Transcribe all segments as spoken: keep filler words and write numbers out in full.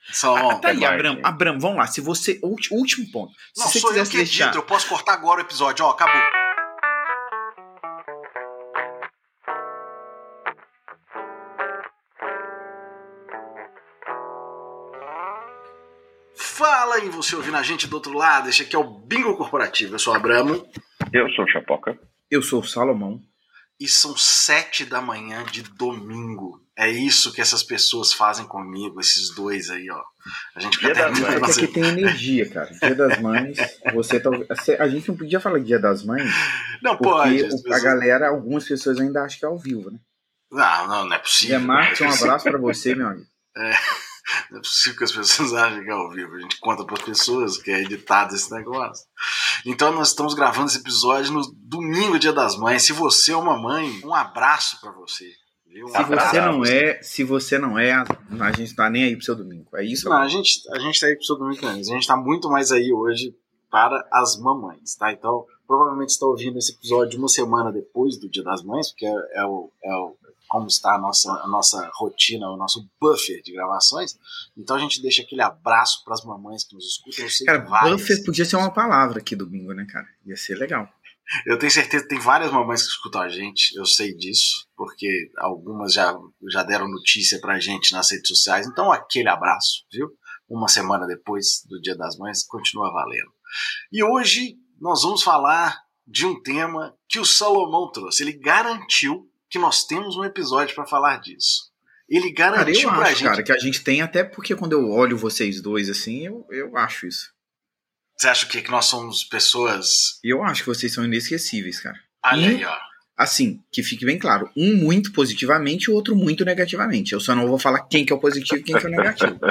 Salomão, Ah, tá aí, mais, Abram, gente. Abram, vamos lá. Se você. Ulti- Último ponto. Se não, você sou eu quisesse que edito, deixar. eu posso cortar agora o episódio, ó, acabou. Fala aí, você ouvindo a gente do outro lado, esse aqui é o Bingo Corporativo, eu sou o Abramo. Eu sou o Chapoca. Eu sou o Salomão. E são sete da manhã de domingo. É isso que essas pessoas fazem comigo, esses dois aí, ó. A gente fica Dia das terminando. Mães. É que aqui tem energia, cara. Dia das Mães, você tá... A gente não podia falar Dia das Mães, Não porque pode. as o- a pessoas- galera, algumas pessoas ainda acham que é ao vivo, né? Não, não, não é Zé possível. Marques, um abraço pra você, meu amigo. Não é possível que as pessoas achem que é ao vivo. A gente conta para as pessoas que é editado esse negócio. Então nós estamos gravando esse episódio no domingo, Dia das Mães. Se você é uma mãe, um abraço para você. Viu? Um Se abraço você pra não é, se você não é, a gente tá nem aí pro seu domingo. É isso? Não, a gente, a gente tá aí pro seu domingo também. A gente tá muito mais aí hoje para as mamães, tá? Então, provavelmente você tá ouvindo esse episódio uma semana depois do Dia das Mães, porque é, é o, é o como está a nossa, a nossa rotina, o nosso buffer de gravações. Então a gente deixa aquele abraço para as mamães que nos escutam. Eu sei Cara, que várias, buffer podia ser uma palavra aqui domingo, né, cara? Ia ser legal. eu tenho certeza que tem várias mamães que escutam a gente, eu sei disso, porque algumas já, já deram notícia pra gente nas redes sociais. Então aquele abraço, viu? Uma semana depois do Dia das Mães, continua valendo. E hoje nós vamos falar de um tema que o Salomão trouxe. Ele garantiu que nós temos um episódio para falar disso. Ele Cara, garantiu eu pra acho, gente. cara, que a gente tem, até porque quando eu olho vocês dois assim, eu, eu acho isso. Você acha o quê? Que nós somos pessoas. E eu acho que vocês são inesquecíveis, cara. Olha E, aí, ó. assim, que fique bem claro, um muito positivamente e o outro muito negativamente. Eu só não vou falar quem que é o positivo e quem que é o negativo.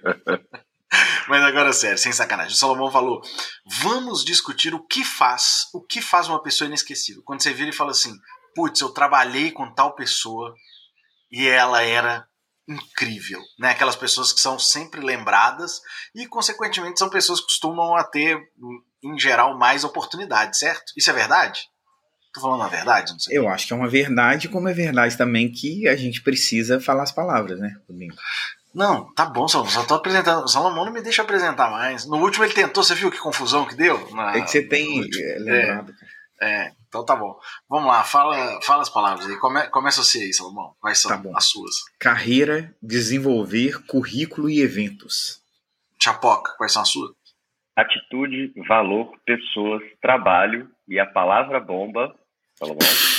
Mas agora, sério, sem sacanagem. O Salomão falou: vamos discutir o que faz, o que faz uma pessoa inesquecível. Quando você vira e fala assim, putz, eu trabalhei com tal pessoa e ela era incrível, né? Aquelas pessoas que são sempre lembradas e, consequentemente, são pessoas que costumam a ter, em geral, mais oportunidades, certo? Isso é verdade? Tô falando a verdade? Não sei. Eu acho que é uma verdade, como é verdade também que a gente precisa falar as palavras, né? Domingo. Não, tá bom, Salomão, só tô apresentando. O Salomão não me deixa apresentar mais. No último ele tentou, você viu que confusão que deu? Na, É que você no tem último. é, lembrado, cara. É, então tá bom. Vamos lá, fala, fala as palavras aí. Come, começa você aí, Salomão. Quais são Tá bom. as suas? Carreira, desenvolver, currículo e eventos. Chapoca, quais são as suas? Atitude, valor, pessoas, trabalho e a palavra bomba. Salomão.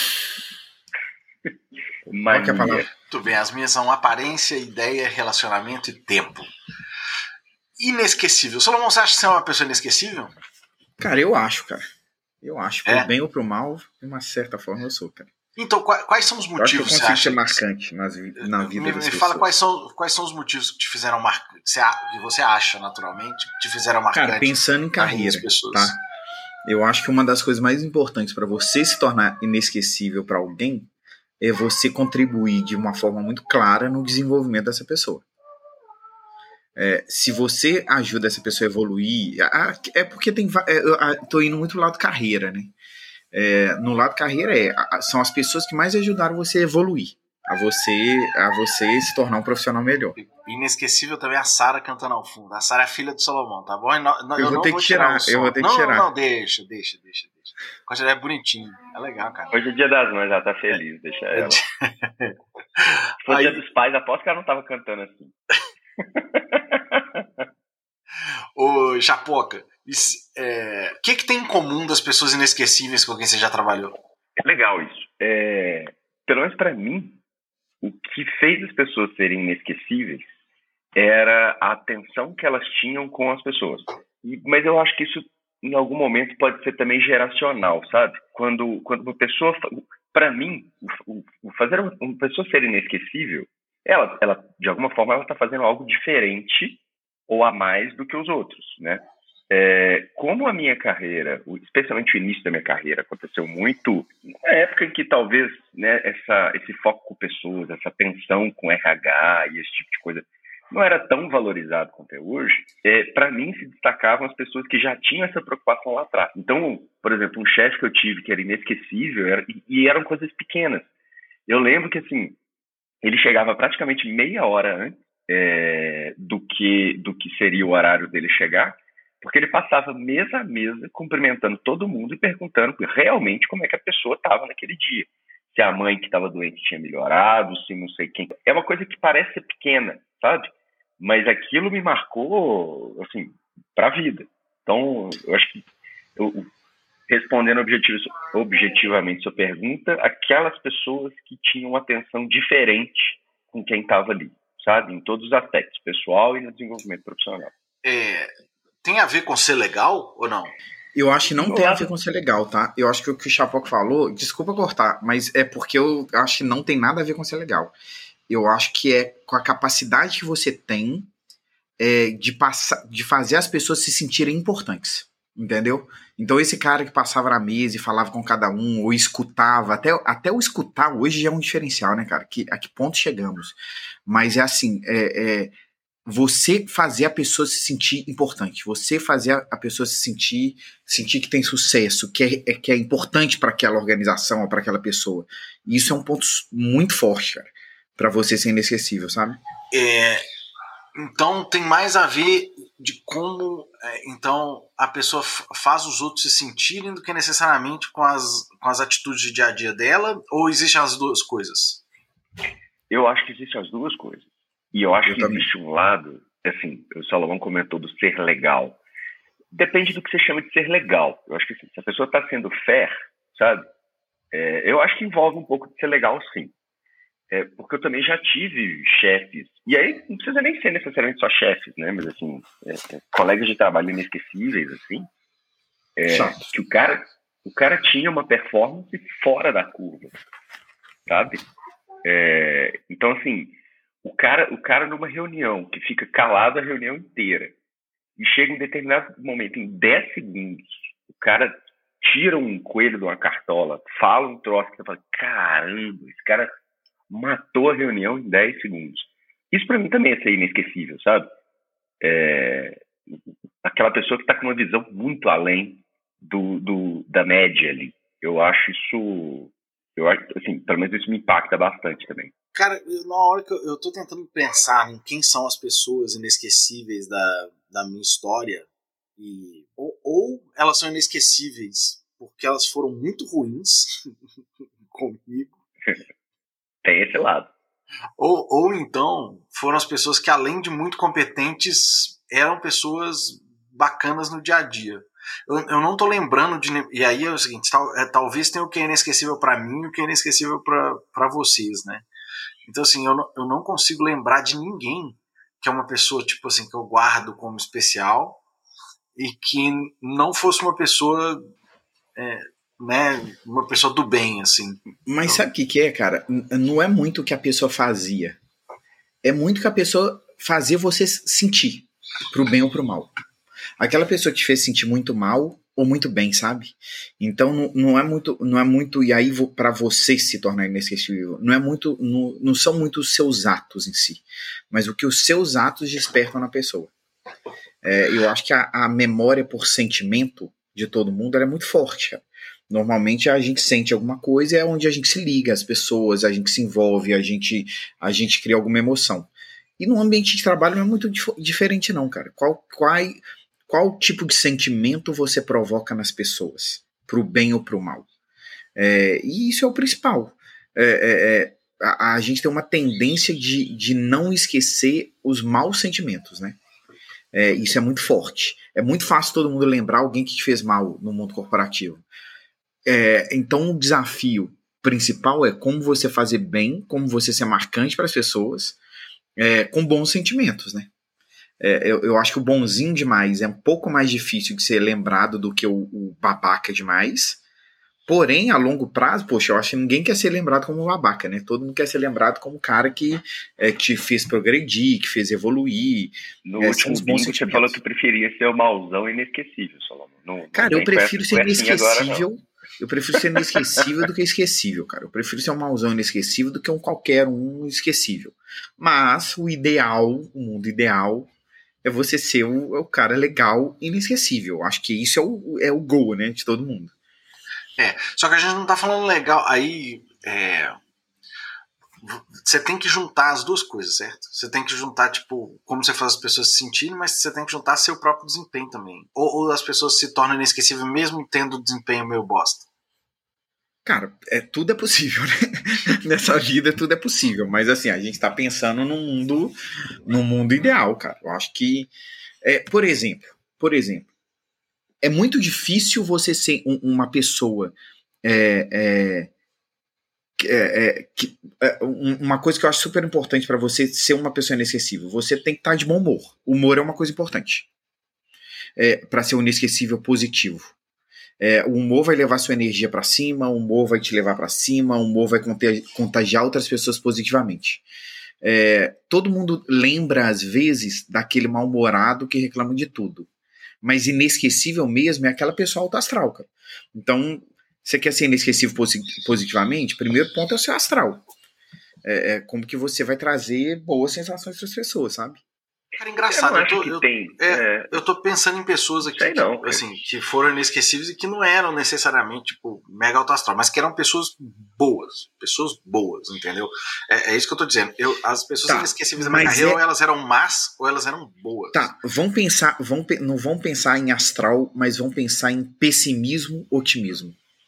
Qual que é a palavra? Mania. Muito bem, as minhas são aparência, ideia, relacionamento e tempo. Inesquecível. Salomão, você acha que você é uma pessoa inesquecível? Cara, eu acho, cara. Eu acho. Pro É? bem ou pro mal, de uma certa forma eu sou, cara. Então, qua- quais são os Eu acho que eu motivos que você consigo acha? ser que- marcante nas, vi- na vida me, das me pessoas. fala quais são, quais são os motivos que te fizeram marcar, que você, a- que você acha naturalmente, que te fizeram marcante. Cara, pensando em na vida carreira, das pessoas. tá? Eu acho que uma das coisas mais importantes para você se tornar inesquecível para alguém é você contribuir de uma forma muito clara no desenvolvimento dessa pessoa. É, se você ajuda essa pessoa a evoluir, a- é porque tem, va- é, eu a- tô indo muito pro lado carreira, né? É, no lado carreira é, a- são as pessoas que mais ajudaram você a evoluir, a você, a você se tornar um profissional melhor. Inesquecível também é a Sara cantando ao fundo. A Sara é a filha do Salomão, tá bom? E não- não- Eu eu vou não ter vou que tirar, tirar, o som. eu vou ter que não, tirar. Não, não, deixa, deixa, deixa, deixa. Coisa é bonitinho. É legal, cara. Hoje é dia das mães, ela tá feliz, deixa ela. Se fosse Aí- dia dos pais, aposto que ela não tava cantando assim. Ô, Chapoca, isso, é, o que, que tem em comum das pessoas inesquecíveis com quem você já trabalhou? É legal isso. É, pelo menos pra mim, o que fez as pessoas serem inesquecíveis era a atenção que elas tinham com as pessoas. E- mas eu acho que isso, em algum momento, pode ser também geracional, sabe? Quando, quando uma pessoa... fa- Pra mim, o, o- o fazer uma, uma pessoa ser inesquecível, ela, ela, de alguma forma, ela tá fazendo algo diferente ou a mais do que os outros, né? É, como a minha carreira, o- especialmente o início da minha carreira, aconteceu muito na época em que talvez, né, essa, esse foco com pessoas, essa atenção com R H e esse tipo de coisa não era tão valorizado quanto é hoje, é, para mim se destacavam as pessoas que já tinham essa preocupação lá atrás. Então, por exemplo, um chefe que eu tive que era inesquecível era, e, e eram coisas pequenas. Eu lembro que, assim, ele chegava praticamente meia hora antes é, do, que, do que seria o horário dele chegar, porque ele passava mesa a mesa cumprimentando todo mundo e perguntando realmente como é que a pessoa estava naquele dia. Se a mãe que estava doente tinha melhorado, se não sei quem. É uma coisa que parece ser pequena, sabe? Mas aquilo me marcou, assim, para a vida. Então, eu acho que, eu, respondendo objetivo, objetivamente sua pergunta, aquelas pessoas que tinham uma atenção diferente com quem estava ali, sabe? Em todos os aspectos, pessoal e no desenvolvimento profissional. É, tem a ver com ser legal ou não? Eu acho que não tem a ver com ser legal, tá? Eu acho que o que o Chapoc falou, desculpa cortar, mas é porque eu acho que não tem nada a ver com ser legal. Eu acho que é com a capacidade que você tem é, de, passar, de fazer as pessoas se sentirem importantes, entendeu? Então esse cara que passava na mesa e falava com cada um, ou escutava, até, até o escutar hoje já é um diferencial, né, cara? Que, a que ponto chegamos? Mas é assim, é... é você fazer a pessoa se sentir importante, você fazer a pessoa se sentir, sentir que tem sucesso, que é, que é importante para aquela organização ou para aquela pessoa. E isso é um ponto muito forte, cara, para você ser inesquecível, sabe? É, então tem mais a ver de como é, então a pessoa faz os outros se sentirem do que necessariamente com as, com as atitudes de dia a dia dela, ou existem as duas coisas? Eu acho que existem as duas coisas. E eu acho eu que também. existe um lado, assim, o Salomão comentou do ser legal. Depende do que você chama de ser legal. Eu acho que assim, se a pessoa está sendo fair, sabe? É, eu acho que envolve um pouco de ser legal, sim. É, porque eu também já tive chefes, e aí não precisa nem ser necessariamente só chefes, né? Mas assim, é, é, colegas de trabalho inesquecíveis, assim, é, que o cara, o cara tinha uma performance fora da curva, sabe? É, então, assim, o cara, o cara numa reunião que fica calado a reunião inteira e chega em determinado momento, em dez segundos, o cara tira um coelho de uma cartola, fala um troço que você fala, caramba, esse cara matou a reunião em dez segundos. Isso pra mim também é ser inesquecível, sabe? É, aquela pessoa que tá com uma visão muito além do, do, da média ali. Eu acho isso... Eu acho, assim, pelo menos isso me impacta bastante também. Cara, eu, na hora que eu, eu tô tentando pensar em quem são as pessoas inesquecíveis da, da minha história, e, ou, ou elas são inesquecíveis porque elas foram muito ruins comigo. Tem esse lado. Ou, ou então foram as pessoas que, além de muito competentes, eram pessoas bacanas no dia a dia. Eu, eu não tô lembrando de... E aí é o seguinte, tal, é, talvez tenha o que é inesquecível para mim e o que é inesquecível para vocês, né? Então, assim, eu não, eu não consigo lembrar de ninguém que é uma pessoa, tipo assim, que eu guardo como especial e que não fosse uma pessoa... É, né, uma pessoa do bem, assim. Mas então... sabe o que, que é, cara? Não é muito o que a pessoa fazia. É muito o que a pessoa fazia você sentir, pro bem ou pro mal. Aquela pessoa que te fez sentir muito mal ou muito bem, sabe? Então não, não é muito, não é muito, e aí para você se tornar inesquecível, não é muito, não, não são muito os seus atos em si, mas o que os seus atos despertam na pessoa. É, eu acho que a, a memória por sentimento de todo mundo ela é muito forte, cara. Normalmente a gente sente alguma coisa, é onde a gente se liga às pessoas, a gente se envolve, a gente, a gente cria alguma emoção. E no ambiente de trabalho não é muito dif- diferente não, cara. Qual, qual, qual tipo de sentimento você provoca nas pessoas? Pro bem ou pro mal? É, e isso é o principal. É, é, é, a, a gente tem uma tendência de, de não esquecer os maus sentimentos, né? É, isso é muito forte. É muito fácil todo mundo lembrar alguém que te fez mal no mundo corporativo. É, então o desafio principal é como você fazer bem, como você ser marcante para as pessoas, é, com bons sentimentos, né? É, eu, eu acho que o bonzinho demais é um pouco mais difícil de ser lembrado do que o, o babaca demais. Porém, a longo prazo, poxa, eu acho que ninguém quer ser lembrado como babaca, né? Todo mundo quer ser lembrado como o cara que é, te fez progredir, que fez evoluir. No é, último bingo, você falou que preferia ser o mauzão inesquecível, Solomon. Não, cara, não eu prefiro ser inesquecível. Agora, eu prefiro ser inesquecível do que esquecível, cara. Eu prefiro ser um mauzão inesquecível do que um qualquer um esquecível. Mas o ideal, o mundo ideal, é você ser o, o cara legal e inesquecível. Acho que isso é o, é o goal, né, de todo mundo. É, só que a gente não tá falando legal. Aí, é, você tem que juntar as duas coisas, certo? Você tem que juntar, tipo, como você faz as pessoas se sentirem, mas você tem que juntar seu próprio desempenho também. Ou, ou as pessoas se tornam inesquecíveis mesmo tendo desempenho meio bosta. Cara, é, tudo é possível, né? Nessa vida tudo é possível, mas assim, a gente tá pensando num mundo, num mundo ideal, cara. Eu acho que, é, por exemplo, por exemplo, é muito difícil você ser um, uma pessoa é, é, É, é, que, é, uma coisa que eu acho super importante pra você ser uma pessoa inesquecível, você tem que estar de bom humor. O humor é uma coisa importante é, para ser um inesquecível positivo. É, o humor vai levar sua energia pra cima, o humor vai te levar pra cima, o humor vai contagiar outras pessoas positivamente. É, todo mundo lembra às vezes daquele mal-humorado que reclama de tudo, mas inesquecível mesmo é aquela pessoa alta astral, cara. Então, você quer ser inesquecível positivamente? Primeiro ponto é o seu astral. É, é como que você vai trazer boas sensações para as pessoas, sabe? Cara, engraçado. Eu, eu, tô, que eu, tem, é, é... eu tô pensando em pessoas aqui que, não, assim, que foram inesquecíveis e que não eram necessariamente, tipo, mega alto astral, mas que eram pessoas boas. Pessoas boas, entendeu? É, é isso que eu tô dizendo. Eu, as pessoas tá, inesquecíveis da minha carreira, é... ou elas eram más, ou elas eram boas. Tá, vão pensar, vão, não vão pensar em astral, mas vão pensar em pessimismo, otimismo.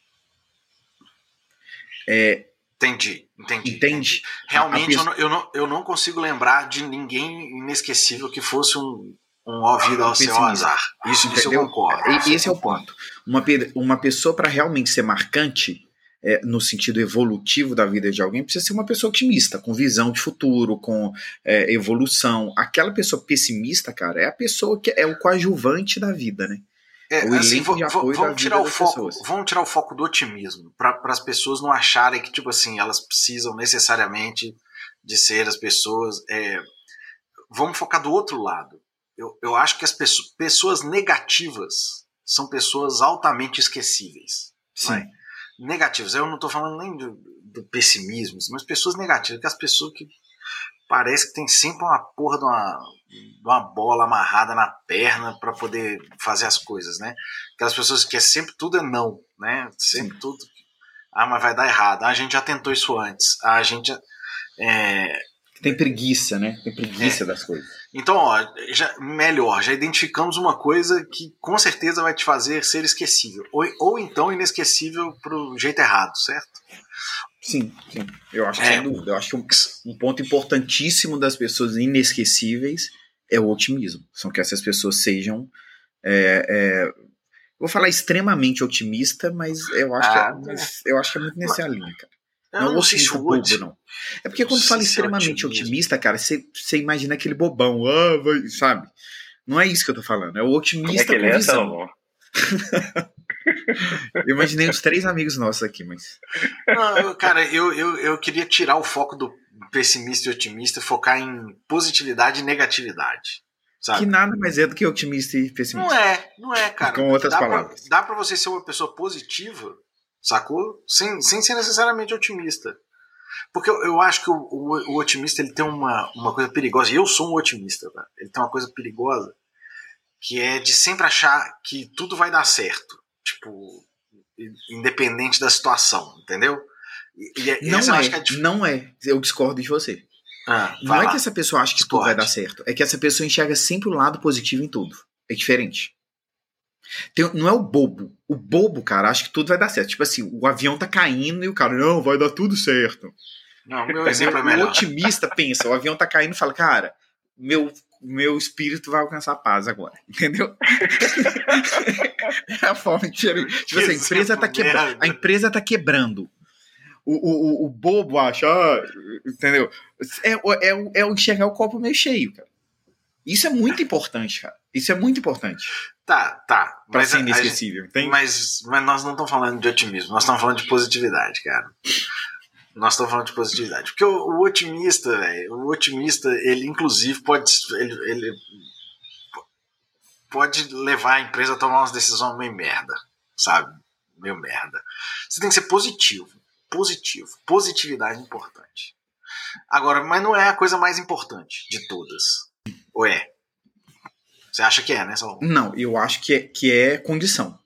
É, entendi, entendi. Entende? Entendi. Realmente, a, a... Eu, não, eu, não, eu não consigo lembrar de ninguém inesquecível que fosse um, um ó vida ao seu azar. Isso, isso eu concordo. E, esse é o ponto. Uma, uma pessoa, para realmente ser marcante, é, no sentido evolutivo da vida de alguém, precisa ser uma pessoa otimista, com visão de futuro, com é, evolução. Aquela pessoa pessimista, cara, é a pessoa que é o coadjuvante da vida, né? É, o assim, de apoio vamos, tirar o foco, vamos tirar o foco do otimismo, para as pessoas não acharem que, tipo assim, elas precisam necessariamente de ser as pessoas. É, vamos focar do outro lado. Eu, eu acho que as pessoas, pessoas negativas são pessoas altamente esquecíveis. Sim. Né? Negativas. Eu não estou falando nem do, do pessimismo, mas pessoas negativas, que as pessoas que parece que tem sempre uma porra de uma, de uma bola amarrada na perna para poder fazer as coisas, né? Aquelas pessoas que é sempre tudo é não, né? Sempre Sim. tudo. Ah, mas vai dar errado. Ah, a gente já tentou isso antes. Ah, a gente já, é... tem preguiça, né? Tem preguiça é. das coisas. Então, ó, já, melhor, já identificamos uma coisa que com certeza vai te fazer ser esquecível. Ou, ou então inesquecível pro jeito errado, certo? Sim, sim. Eu acho que é. sem dúvida. Eu acho que um, um ponto importantíssimo das pessoas inesquecíveis é o otimismo. São que essas pessoas sejam. É, é, vou falar extremamente otimista, mas eu acho, ah, que, é, mas eu acho que é muito nessa mas, linha, cara. Não, não é o otimista bobo, não. É porque quando fala extremamente otimista, cara, você imagina aquele bobão, ah, vai, sabe? Não é isso que eu tô falando. É o otimista é com visão. Eu imaginei uns três amigos nossos aqui, mas. Não, eu, cara, eu, eu, eu queria tirar o foco do pessimista e otimista e focar em positividade e negatividade. Sabe? Que nada mais é do que otimista e pessimista. Não é, não é, cara. Com outras dá palavras. Pra, dá pra você ser uma pessoa positiva, sacou? Sem, sem ser necessariamente otimista. Porque eu, eu acho que o, o, o otimista ele tem uma, uma coisa perigosa. E eu sou um otimista, tá? Ele tem uma coisa perigosa que é de sempre achar que tudo vai dar certo. Tipo, independente da situação, entendeu? E, e não, é, é dif... não é, eu discordo de você. Ah, não é lá. que essa pessoa acha que Discord. tudo vai dar certo, é que essa pessoa enxerga sempre o lado positivo em tudo. É diferente. Tem, não é o bobo. O bobo, cara, acha que tudo vai dar certo. Tipo assim, o avião tá caindo e o cara, não, vai dar tudo certo. Não, meu exemplo é melhor. O otimista pensa, o avião tá caindo e fala, cara, meu, meu espírito vai alcançar a paz agora. Entendeu? É a forma diferente. Tipo assim, a empresa tá quebrando. A empresa tá quebrando. O, o, o bobo acha, ah, entendeu? É, é, é enxergar o copo meio cheio, cara. Isso é muito importante, cara. Isso é muito importante. Tá, tá. Pra mas ser inesquecível, a, entende? Mas, mas nós não estamos falando de otimismo, nós estamos falando de positividade, cara. Nós estamos falando de positividade. Porque o, o otimista, véio, o otimista, ele inclusive pode, ele, ele pode levar a empresa a tomar umas decisões meio merda, sabe? Meio merda. Você tem que ser positivo. Positivo. Positividade é importante. Agora, mas não é a coisa mais importante de todas. Ou é? Você acha que é, né, Salomão? Não, eu acho que é, que é condição.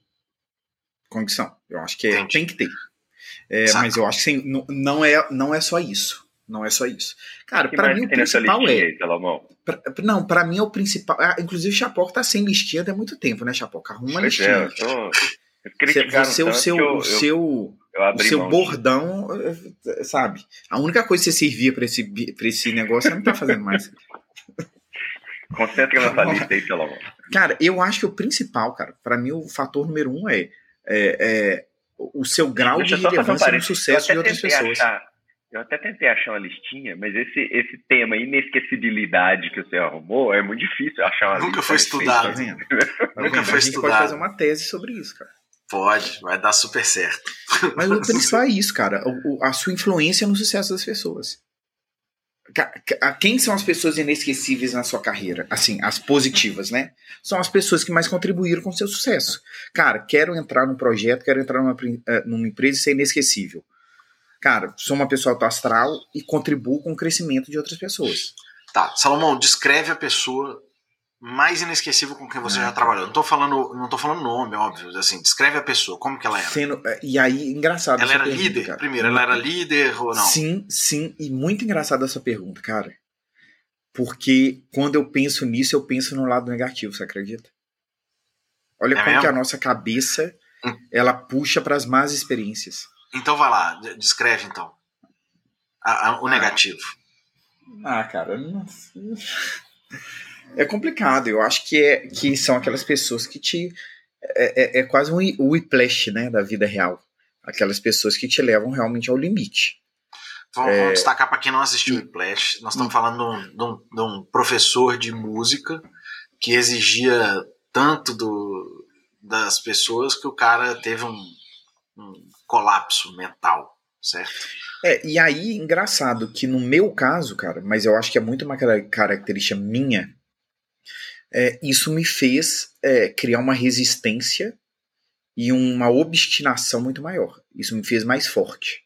Condição. Eu acho que é, tem que ter. É, mas eu acho que sim, não, não, é, não é só isso. Não é só isso. Cara, que pra mais mim o tem nessa principal listinha é... aí, Salomão? Pra, não, pra mim é o principal... Ah, inclusive o Chapoca tá sem listinha até muito tempo, né, Chapoca? Arruma uma Pois listinha. é, eu tô... Você, Criticaram você o tanto seu, que eu, o eu, seu, eu o abri seu mão bordão, eh, sabe? A única coisa que você servia pra esse, pra esse negócio, você não tá fazendo mais. disso. Concentra nessa lista aí, Salomão. Cara, eu acho que o principal, cara, pra mim o fator número um é, é, é o seu grau Deixa de eu só fazer um relevância no parênteses. Eu sucesso até de outras tentei pessoas. achar, eu até tentei achar uma listinha, mas esse, esse tema inesquecibilidade que você arrumou é muito difícil achar uma Nunca lista foi a respeito. estudado. Tá vendo? Tá Nunca vendo? foi A gente pode estudado. fazer uma tese sobre isso, cara. Pode, vai dar super certo. Mas o principal é isso, cara. O, o, a sua influência no sucesso das pessoas. Quem são as pessoas inesquecíveis na sua carreira? Assim, as positivas, né? São as pessoas que mais contribuíram com o seu sucesso. Cara, quero entrar num projeto, quero entrar numa, numa empresa e ser inesquecível. Cara, sou uma pessoa alto astral e contribuo com o crescimento de outras pessoas. Tá, Salomão, descreve a pessoa mais inesquecível com quem você Ah, já trabalhou. Não tô falando, não tô falando nome, óbvio. Assim, descreve a pessoa, como que ela era. Sendo, e aí, engraçado. Ela era pergunta, líder? cara. Primeiro, ela era líder ou não? Sim, sim. E muito engraçada essa pergunta, cara. Porque quando eu penso nisso, eu penso no lado negativo, você acredita? Olha É como mesmo? que a nossa cabeça, Hum. ela puxa para as más experiências. Então vai lá, descreve então. A, a, o Ah. negativo. Ah, cara, não... é complicado. Eu acho que, é, que são aquelas pessoas que te... É, é, é quase um whiplash, né, da vida real. Aquelas pessoas que te levam realmente ao limite. Vamos, É... vamos destacar para quem não assistiu o E... Whiplash. Nós estamos E... falando de um, de, um, de um professor de música que exigia tanto do, das pessoas que o cara teve um, um colapso mental, certo? É, e aí, engraçado que no meu caso, cara, mas eu acho que é muito uma característica minha, é, isso me fez é, criar uma resistência e uma obstinação muito maior. Isso me fez mais forte.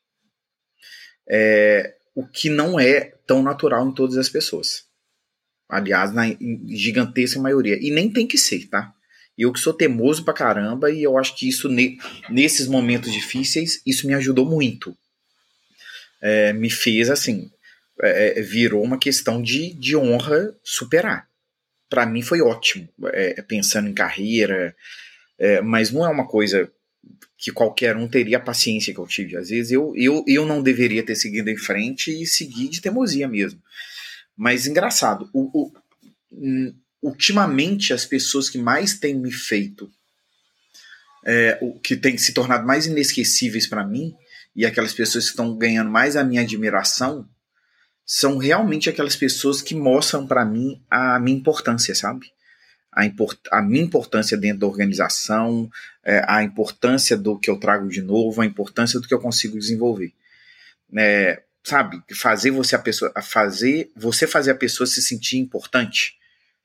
É, o que não é tão natural em todas as pessoas. Aliás, na gigantesca maioria. E nem tem que ser, tá? Eu que sou teimoso pra caramba e eu acho que isso, ne- nesses momentos difíceis, isso me ajudou muito. É, me fez, assim, é, virou uma questão de, de honra superar. Para mim foi ótimo, é, pensando em carreira, é, mas não é uma coisa que qualquer um teria a paciência que eu tive. Às vezes eu, eu, eu não deveria ter seguido em frente e seguir de teimosia mesmo. Mas engraçado, o, o, ultimamente as pessoas que mais têm me feito, é, o que têm se tornado mais inesquecíveis para mim, e aquelas pessoas que estão ganhando mais a minha admiração, são realmente aquelas pessoas que mostram para mim a minha importância, sabe? A, import, a minha importância dentro da organização, é, a importância do que eu trago de novo, a importância do que eu consigo desenvolver. É, sabe? Fazer você a pessoa, fazer você fazer a pessoa se sentir importante.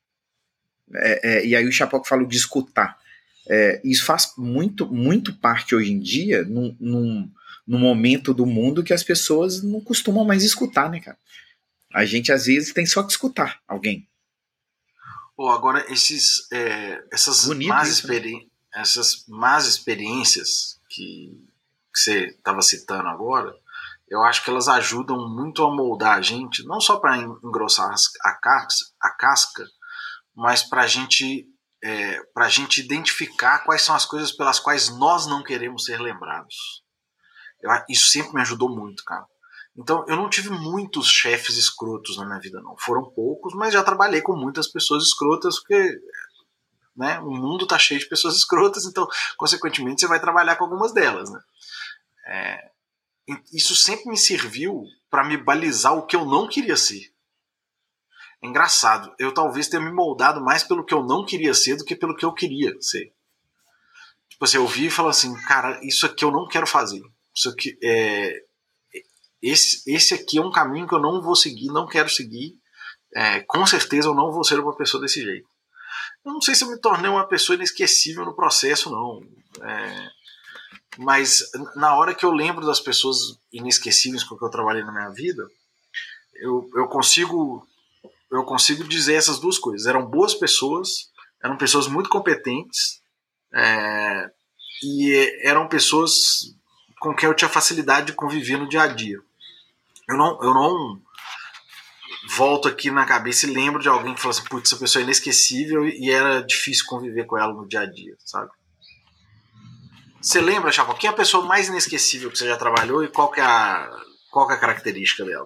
É, é, e aí o Chapoca fala de escutar. É, isso faz muito, muito parte hoje em dia num, num, num momento do mundo que as pessoas não costumam mais escutar, né, cara? A gente às vezes tem só que escutar alguém. Pô, agora esses, é, essas, más isso, experi- né? essas más experiências que, que você estava citando agora, eu acho que elas ajudam muito a moldar a gente, não só para engrossar a casca, a casca mas para gente, é, a gente identificar quais são as coisas pelas quais nós não queremos ser lembrados. Eu, isso sempre me ajudou muito, cara. Então, eu não tive muitos chefes escrotos na minha vida, não. Foram poucos, mas já trabalhei com muitas pessoas escrotas, porque, né, o mundo tá cheio de pessoas escrotas, então, consequentemente, você vai trabalhar com algumas delas, né? É, isso sempre me serviu para me balizar o que eu não queria ser. É engraçado. Eu talvez tenha me moldado mais pelo que eu não queria ser do que pelo que eu queria ser. Tipo assim, eu vi e falo assim, cara, isso aqui eu não quero fazer. Isso aqui é... Esse, esse aqui é um caminho que eu não vou seguir, não quero seguir. É, com certeza eu não vou ser uma pessoa desse jeito. Eu não sei se eu me tornei uma pessoa inesquecível no processo, não. É, mas na hora que eu lembro das pessoas inesquecíveis com que eu trabalhei na minha vida, eu, eu consigo eu consigo dizer essas duas coisas. Eram boas pessoas, eram pessoas muito competentes, é, e eram pessoas com quem eu tinha facilidade de conviver no dia a dia. Eu não, eu não volto aqui na cabeça e lembro de alguém que falou assim, putz, essa pessoa é inesquecível e era difícil conviver com ela no dia a dia, sabe? Você lembra, Chapo, quem é a pessoa mais inesquecível que você já trabalhou e qual que é a, qual que é a característica dela?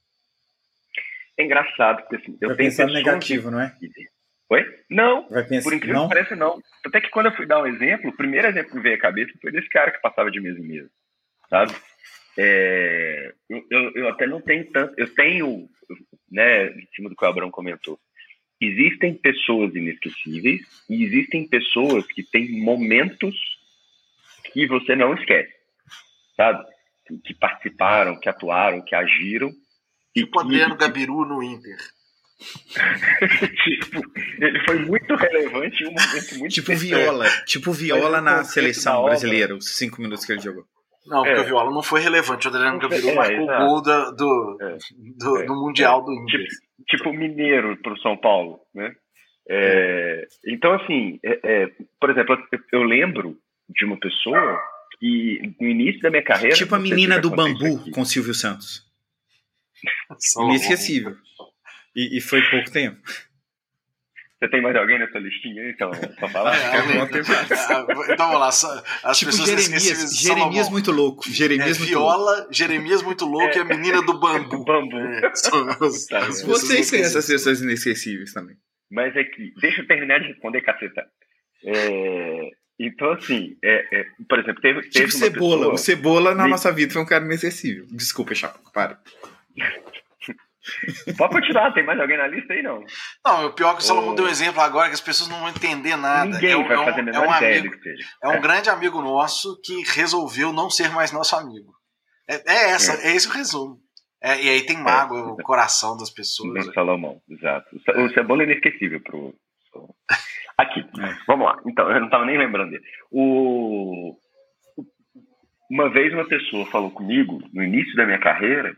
É engraçado, porque assim, eu Vai tenho pensar pessoas... negativo, não é? Oi? Não, Vai pensar... por incrível não? que pareça, não. Até que quando eu fui dar um exemplo, o primeiro exemplo que me veio à cabeça foi desse cara que passava de mesa em mesa, sabe? É, eu, eu, eu até não tenho tanto... Eu tenho, né, em cima do que o Abrão comentou, existem pessoas inesquecíveis e existem pessoas que têm momentos que você não esquece, sabe? Que, que participaram, que atuaram, que agiram. Tipo o Adriano Gabiru no Inter. Tipo, ele foi muito relevante em um momento muito Tipo especial. Viola, tipo Viola na seleção brasileira, os cinco minutos que ele jogou. Não, porque É. o Viola não foi relevante. O Adriano Gabiru É, marcou exato. o gol da, do, É. do, É. do Mundial É. do Inter. Tipo, tipo mineiro pro São Paulo, né? É, então, assim, é, é, por exemplo, eu, eu lembro de uma pessoa que no início da minha carreira... Tipo a não sei se menina já do contei isso bambu aqui. com Silvio Santos. Salomão. Inesquecível. E, e foi pouco tempo. Você tem mais alguém nessa listinha aí, então, pra falar? É, além- Ah, então vamos lá. só- As Tipo pessoas Jeremias, inesquecíveis. Jeremias Salomão. muito louco. É, Jeremias muito louco. Viola, Jeremias muito louco e a menina do bambu. Bambu. É, são as- Tá, as é. pessoas Vocês têm essas inesquecíveis. pessoas inesquecíveis também. Mas é que, deixa eu terminar de responder, caceta. É, então, assim, é, é, por exemplo, teve, teve Tipo uma Cebola. pessoa... O Cebola na Me- nossa vida foi um cara inesquecível. Desculpa, Chapo. Para. Pode continuar, tem mais alguém na lista aí, não? Não, o pior é que o Salomão Ô. deu um exemplo agora que as pessoas não vão entender nada. Ninguém é um, vai é um- fazer a é menor um ideia amigo, do que seja. é um grande amigo nosso que resolveu não ser mais nosso amigo. É, é essa, é. esse o resumo. É, e aí tem mágoa, É. o coração das pessoas. Do Salomão, exato. O Ce- O Cebola é inesquecível pro... Aqui, vamos lá. Então, eu não estava nem lembrando dele. O... Uma vez uma pessoa falou comigo, no início da minha carreira,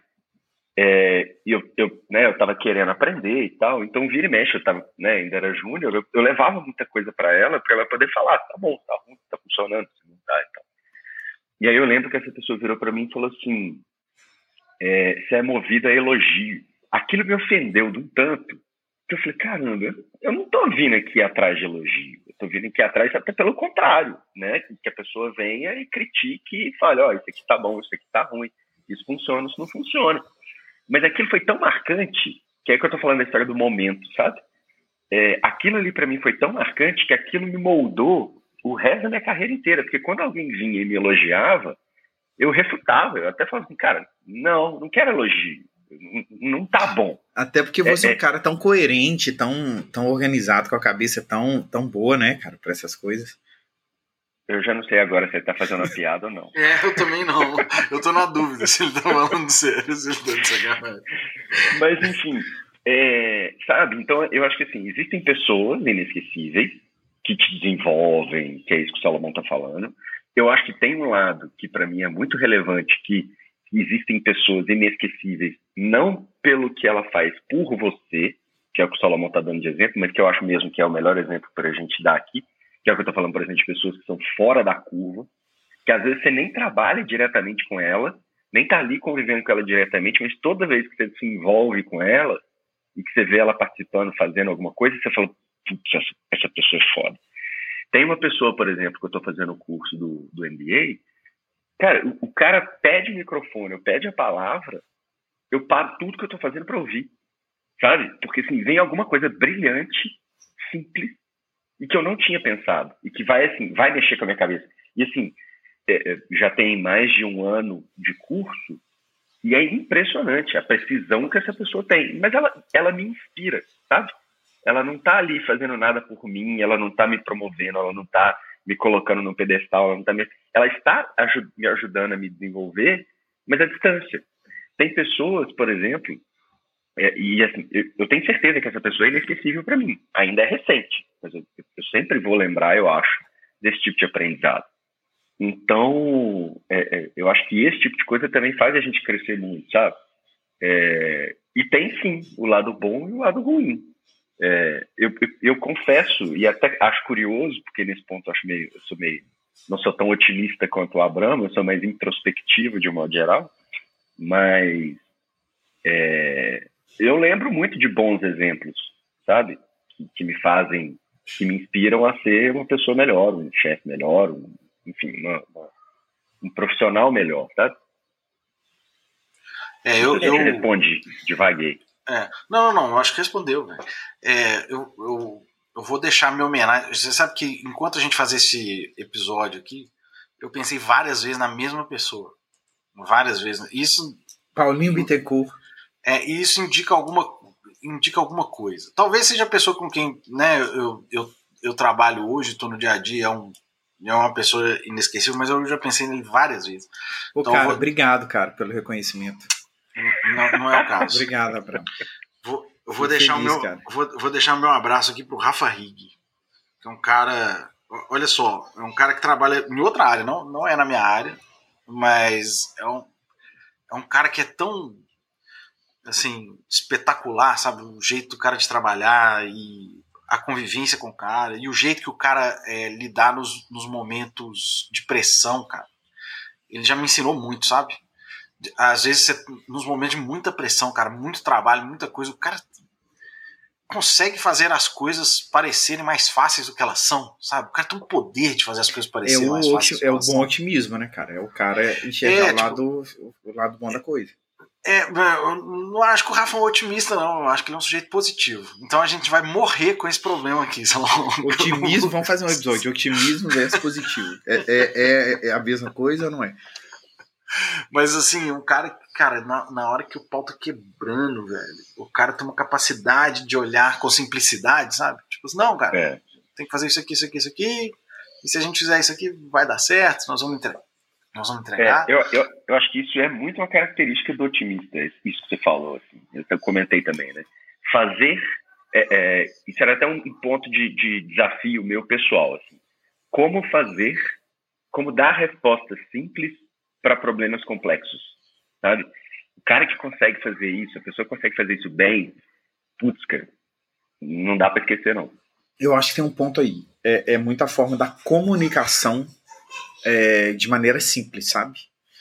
é, e eu, eu, né, eu tava querendo aprender e tal, então vira e mexe, eu tava, né, ainda era júnior, eu, eu levava muita coisa para ela, para ela poder falar, tá bom, tá ruim, tá funcionando, se não tá e tal. E aí eu lembro que essa pessoa virou para mim e falou assim, é, você é movida a elogio. Aquilo me ofendeu de um tanto, que eu falei, caramba, eu, eu não tô vindo aqui atrás de elogio, eu tô vindo aqui atrás até pelo contrário, né, que, que a pessoa venha e critique e fale, ó, oh, isso aqui tá bom, isso aqui tá ruim, isso funciona, isso não funciona. Mas aquilo foi tão marcante, que é que eu tô falando da história do momento, sabe? É, aquilo ali para mim foi tão marcante que aquilo me moldou o resto da minha carreira inteira. Porque quando alguém vinha e me elogiava, eu refutava. Eu até falava assim, cara, não, não quero elogio. Não, não tá bom. Até porque você é, é um é, cara tão coerente, tão, tão organizado, com a cabeça tão, tão boa, né, cara, pra essas coisas. Eu já não sei agora se ele tá fazendo uma piada ou não. É, eu também não. Eu tô na dúvida se ele tá falando sério, se ele tá de sacanagem. Mas, enfim, é, sabe? Então, eu acho que, assim, existem pessoas inesquecíveis que te desenvolvem, que é isso que o Salomão tá falando. Eu acho que tem um lado que, para mim, é muito relevante, que existem pessoas inesquecíveis, não pelo que ela faz por você, que é o que o Salomão tá dando de exemplo, mas que eu acho mesmo que é o melhor exemplo para a gente dar aqui, que é o que eu tô falando, por exemplo, de pessoas que são fora da curva, que às vezes você nem trabalha diretamente com ela, nem tá ali convivendo com ela diretamente, mas toda vez que você se envolve com ela e que você vê ela participando, fazendo alguma coisa, você fala, putz, essa, essa pessoa é foda. Tem uma pessoa, por exemplo, que eu tô fazendo o curso do, do M B A, cara, o, o cara pede o microfone, eu pede a palavra, eu paro tudo que eu tô fazendo para ouvir, sabe? Porque assim, vem alguma coisa brilhante, simples, e que eu não tinha pensado, e que vai, assim, vai mexer com a minha cabeça. E, assim, é, já tem mais de um ano de curso, e é impressionante a precisão que essa pessoa tem. Mas ela, ela me inspira, sabe? Ela não tá ali fazendo nada por mim, ela não tá me promovendo, ela não tá me colocando no pedestal, ela não tá me... Ela está ajud... me ajudando a me desenvolver, mas à distância. Tem pessoas, por exemplo, É, e assim, eu, eu tenho certeza que essa pessoa é inesquecível para mim. Ainda é recente, mas eu, eu sempre vou lembrar, eu acho, desse tipo de aprendizado. Então, é, é, eu acho que esse tipo de coisa também faz a gente crescer muito, sabe? É, e tem sim o lado bom e o lado ruim. É, eu, eu, eu confesso, e até acho curioso, porque nesse ponto eu acho meio, eu sou meio, não sou tão otimista quanto o Abramo, eu sou mais introspectivo de um modo geral, mas É, eu lembro muito de bons exemplos, sabe? Que, que me fazem, que me inspiram a ser uma pessoa melhor, um chefe melhor, um, enfim, uma, uma, um profissional melhor, sabe? É, eu, eu, eu respondi, devaguei. É, não, não, não, acho que respondeu, velho. É, eu, eu, eu vou deixar minha homenagem. Você sabe que enquanto a gente fazia esse episódio aqui, eu pensei várias vezes na mesma pessoa. Várias vezes. Isso. Paulinho Bittencourt. É, isso indica alguma, indica alguma coisa. Talvez seja a pessoa com quem, né, eu, eu, eu trabalho hoje, estou no dia a dia, é, um, é uma pessoa inesquecível, mas eu já pensei nele várias vezes. Ô, então, cara, vou... obrigado, cara, pelo reconhecimento. Não, não é o caso. Obrigado, Abraão. Vou, eu vou deixar, feliz, o meu, vou, vou deixar o meu abraço aqui pro Rafa Higg, que é um cara, olha só, é um cara que trabalha em outra área, não, não é na minha área, mas é um, é um cara que é tão, assim, espetacular, sabe, o jeito do cara de trabalhar e a convivência com o cara, e o jeito que o cara é, lidar nos, nos momentos de pressão, cara. Ele já me ensinou muito, sabe? Às vezes, você, nos momentos de muita pressão, cara, muito trabalho, muita coisa, o cara consegue fazer as coisas parecerem mais fáceis do que elas são, sabe? O cara tem um poder de fazer as coisas parecerem é o, mais fáceis. É o bom otimismo, né, cara? É o cara enxergar é, o, lado, tipo, o lado bom da coisa. É, eu não acho que o Rafa é um otimista, não. Eu acho que ele é um sujeito positivo. Então a gente vai morrer com esse problema aqui. Otimismo, vamos fazer um episódio. Otimismo versus positivo. É, é, é, é a mesma coisa ou não é? Mas assim, um cara, cara, na, na hora que o pau tá quebrando, velho, o cara tem uma capacidade de olhar com simplicidade, sabe? Tipo, não, cara, é. tem que fazer isso aqui, isso aqui, isso aqui, e se a gente fizer isso aqui, vai dar certo, nós vamos entregar. Nós vamos entregar. É, eu, eu, eu acho que isso é muito uma característica do otimista, isso que você falou, assim. Eu comentei também, né? Fazer, é, é, isso era até um ponto de, de desafio meu pessoal, assim. Como fazer, como dar respostas simples para problemas complexos, sabe? O cara que consegue fazer isso, a pessoa que consegue fazer isso bem, putz, cara, não dá para esquecer, não. Eu acho que tem um ponto aí. É, é muita forma da comunicação é, de maneira simples, sabe?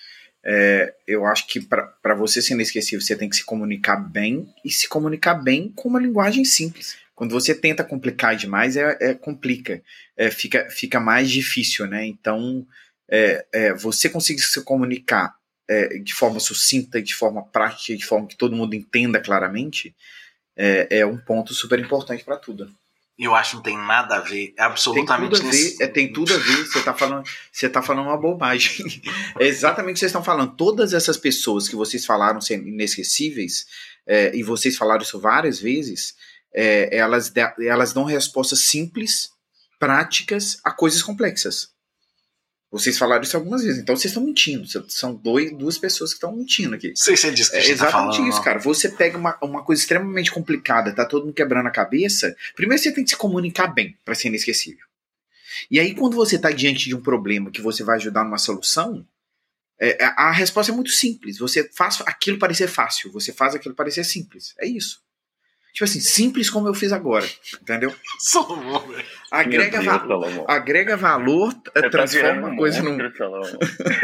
É, eu acho que para você ser inesquecível, você tem que se comunicar bem e se comunicar bem com uma linguagem simples. Quando você tenta complicar demais, é, é complica. É, fica, fica mais difícil, né? Então, é, é, você conseguir se comunicar é, de forma sucinta, de forma prática, de forma que todo mundo entenda claramente, é, é um ponto super importante para tudo. Eu acho que não tem nada a ver, é absolutamente tem tudo a ver, nesse... é, tem tudo a ver, você está falando, você tá falando uma bobagem. É exatamente o que vocês estão falando. Todas essas pessoas que vocês falaram ser inesquecíveis, é, e vocês falaram isso várias vezes, é, elas, elas dão respostas simples, práticas a coisas complexas. Vocês falaram isso algumas vezes, então vocês estão mentindo. São dois, duas pessoas que estão mentindo aqui. Sei se você disse que é a gente exatamente tá falando, isso, cara. Você pega uma, uma coisa extremamente complicada, tá todo mundo quebrando a cabeça. Primeiro você tem que se comunicar bem para ser inesquecível. E aí, quando você tá diante de um problema que você vai ajudar numa solução, é, a resposta é muito simples. Você faz aquilo parecer fácil, você faz aquilo parecer simples. É isso. Tipo assim, simples como eu fiz agora, entendeu? Salomão, velho. Agrega, Deus, va- Salomão. agrega valor, Você transforma tá a coisa monstro, num... Salomão.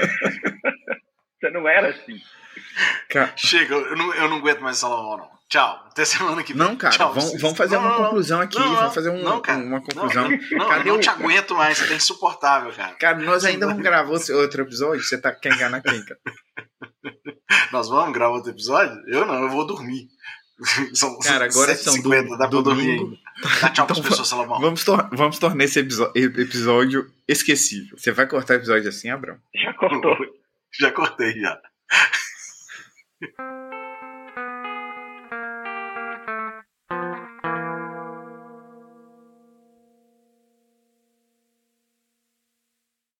Você não era assim. Cara, chega, eu não, eu não aguento mais Salomão, não. Tchau, até semana que vem. não, cara, Tchau, vamos, vamos fazer não, uma não, conclusão aqui, não, vamos fazer um, não, cara, uma conclusão. Não, não, Cadê eu não o... te aguento mais, você tá insuportável, cara. Cara, nós ainda vamos gravar outro episódio, você tá, quer enganar quem, cara? Nós vamos gravar outro episódio? Eu não, eu vou dormir. São Cara, agora sete e são cinquenta, do, dá pra dormir domingo. ainda. Dá tchau pras Então, pessoas, Salomão. Vamos, tor- vamos tornar esse episo- episódio esquecível. Você vai cortar o episódio assim, Abrão? Já cortou. Já cortei, já.